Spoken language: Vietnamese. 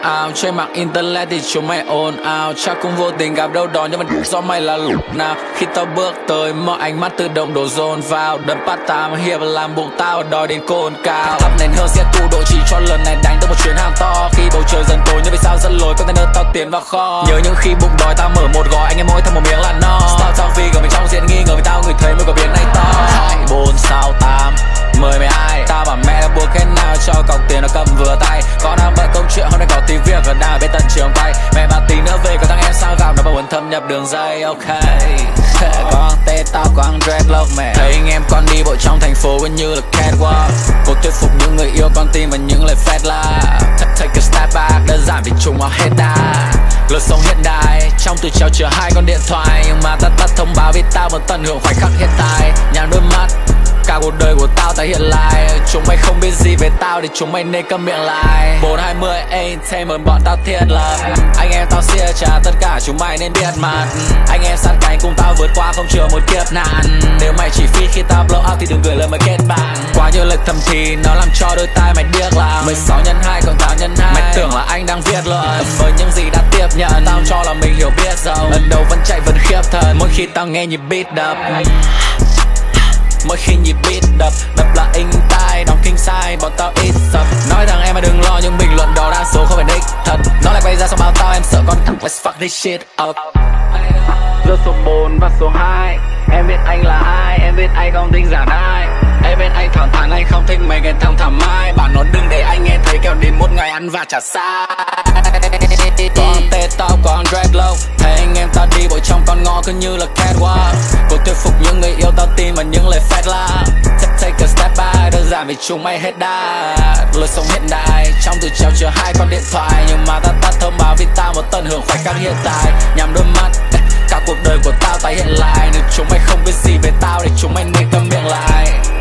ào. Trên mạng internet thì chúng mày ồn ào, chắc cũng vô tình gặp đâu đó nhưng mà do mày là lúc nào. Khi tao bước tới mọi ánh mắt tự động đổ dồn vào, đợt bắt tám hiệp làm bụng tao đòi đến cồn cào. Thắp nền hương xe tủ độ chỉ cho lần này đánh được một chuyến hàng to. Khi bầu trời dần tối như vì sao dẫn lối container tao tiến vào kho. Nhớ những khi bụng đói tao mở một gói, anh em mỗi thằng một miếng là no. Style tao vì gần mình trong diện nghi ngờ vì tao người thấy mới có biến này to. 2, 4, 6, 8 10, 12 tao bảo mẹ đã buộc hết nào cho cọc tiền nó cầm vừa tay. Con đang bận công chuyện hôm nay có tí việc và đang ở bên tận trường quay. Mẹ bảo tí nữa về có thằng em sao gặp nó bảo muốn thâm nhập đường dây. Ok con tê tao có ăn dreadlock mẹ. Thấy anh em con đi bộ trong thành phố gần như là catwalk. Cố thuyết phục những người yêu con tim và những lời phét la. Take a step back đơn giản vì chúng họ hết đà. Lối sống hiện đại trong từ treo chứa hai con điện thoại, nhưng mà ta tắt thông báo vì tao vẫn tận hưởng khoảnh khắc hiện tại. Nhắm đôi mắt cả cuộc đời của tao tái hiện lại. Chúng mày không biết gì về tao thì chúng mày nên câm miệng lại. 420 Entertainment bọn tao thiết lập. Anh em tao chia trả tất cả chúng mày nên biết mặt. Anh em sát cánh cùng tao vượt qua không chừa một kiếp nạn. Nếu mày chỉ feed khi tao blow up thì đừng gửi lời mời kết bạn. Quá nhiều lời thầm thì nó làm cho đôi tai mày điếc làm. 16x2 còn 8x2 mày tưởng là anh đang viết luận. Với những gì đã tiếp nhận tao cho là mình hiểu biết rộng. Lần đầu vẫn chạy vẫn khiếp thật mỗi khi tao nghe nhịp beat đập. Mỗi khi nhịp beat đập là in tai đóng kinh sai bọn tao ít sập. Nói rằng em mà đừng lo nhưng bình luận đó đa số không phải đích thật. Nó lại quay ra sau bao tao em sợ con let's fuck this shit up. Giữa số 4 và số 2 em biết anh là ai, em biết anh không thích giả ai. Em biết anh thẳng thắn anh không thích mấy cái thằng thầm mai. Bảo nó đừng để anh nghe thấy kẻo đến một ngày ăn và trả sai. Con tê tao còn dreadlock. Thấy anh em tao đi bộ trong con ngõ cứ như là catwalk. Cố thuyết phục những người yêu tao tin vào những lời phét la. Take a step back đơn giản vì chúng mày hết đà. Lối sống hiện đại trong từ treo chứa hai con điện thoại, nhưng mà ta tắt thông báo vì tao muốn tận hưởng khoảnh khắc hiện tại. Nhắm đôi mắt cả cuộc đời của tao tái hiện lại. Nếu chúng mày không biết gì về tao thì chúng mày nên câm miệng lại.